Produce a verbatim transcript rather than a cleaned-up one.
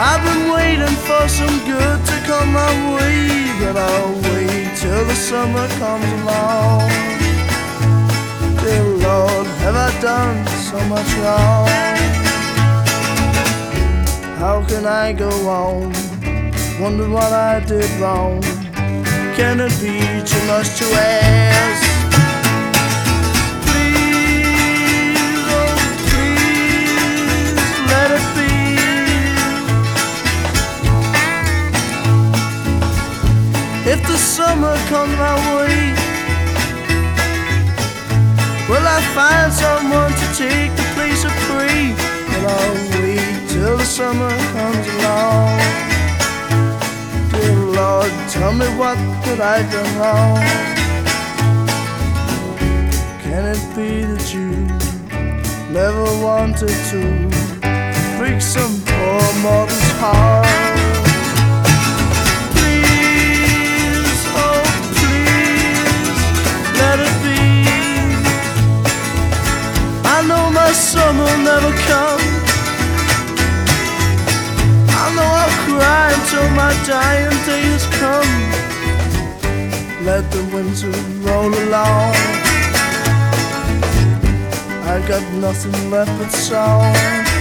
I've been waiting for some good to come my way, but I'll wait till the summer comes along. Dear Lord, have I done so much wrong? How can I go on? Wonder what I did wrong. Can it be too much to ask? Please, oh please, let it be. If the summer comes my way, will I find someone to take the place of free? But I'll wait till the summer comes along. Dear Lord, tell me what that I've done wrong. Can it be that you never wanted to break some poor mortal's heart? Please, oh please, let it be. I know my summer will never come. I know I'll cry until my dying day has come. Let the winter roll along. I got nothing left but song.